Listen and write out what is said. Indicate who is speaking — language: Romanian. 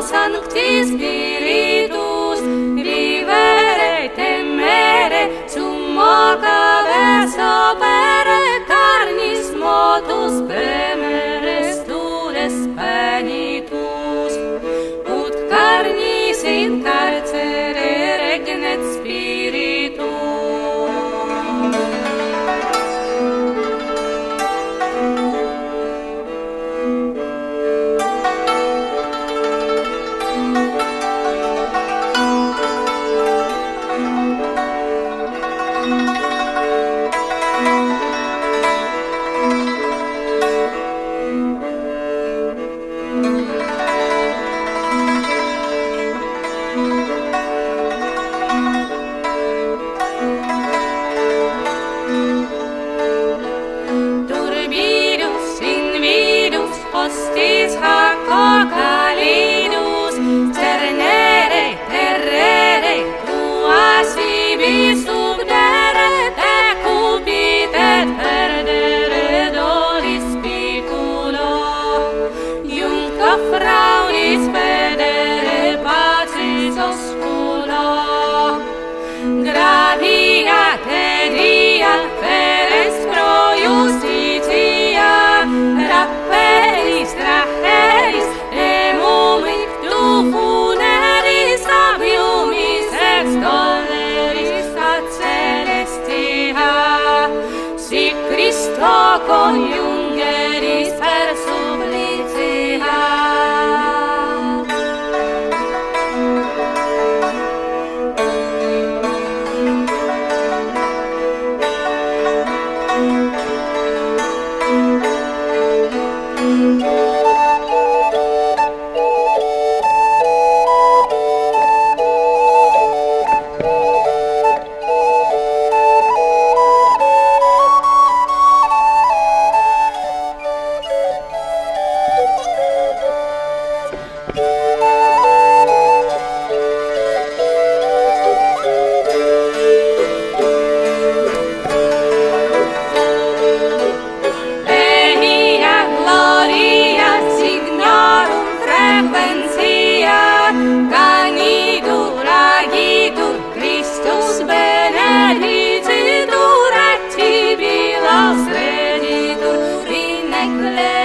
Speaker 1: Sancti Spiritus, vivere, temere, summo caves opere, carnis motus premere, studes penitus, ut carnis in carcere regnet Spiritus. Hostis hac calidus, cernere, terrere, tua sibi subdere, decupit et perdere dolis spiculo, iunca fraunis pedere pacis osculo, gravia tedia feres pro justitia, rapperis tracheris, emumit tu funeris abiumis ex doleris ad celestia, si Christo coniungeris per supplicia. Benedicitur et tibi laus reditur in ecclesia.